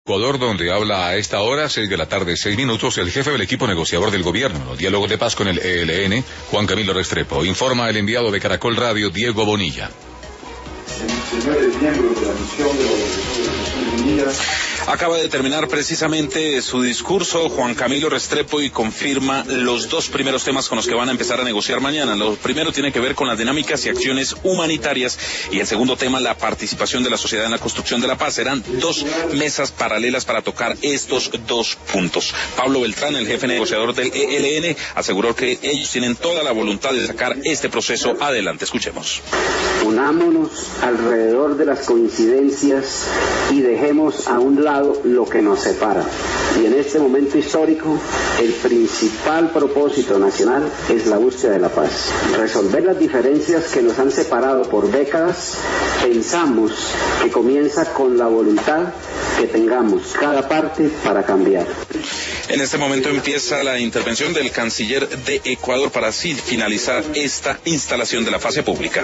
Ecuador, donde habla a esta hora, 6:06 el jefe del equipo negociador del gobierno, diálogo de paz con el ELN, Juan Camilo Restrepo. Informa el enviado de Caracol Radio, Diego Bonilla. Señores miembros de la misión de los Naciones Unidas. Acaba de terminar precisamente su discurso Juan Camilo Restrepo y confirma los dos primeros temas con los que van a empezar a negociar mañana. Lo primero tiene que ver con las dinámicas y acciones humanitarias y el segundo tema, la participación de la sociedad en la construcción de la paz. Serán dos mesas paralelas para tocar estos dos puntos. Pablo Beltrán, el jefe negociador del ELN, aseguró que ellos tienen toda la voluntad de sacar este proceso adelante. Escuchemos. Unámonos alrededor de las coincidencias y dejemos a un lado lo que nos separa. Y en este momento histórico, el principal propósito nacional es la búsqueda de la paz. Resolver las diferencias que nos han separado por décadas, pensamos que comienza con la voluntad que tengamos cada parte para cambiar. En este momento empieza la intervención del canciller de Ecuador para así finalizar esta instalación de la fase pública.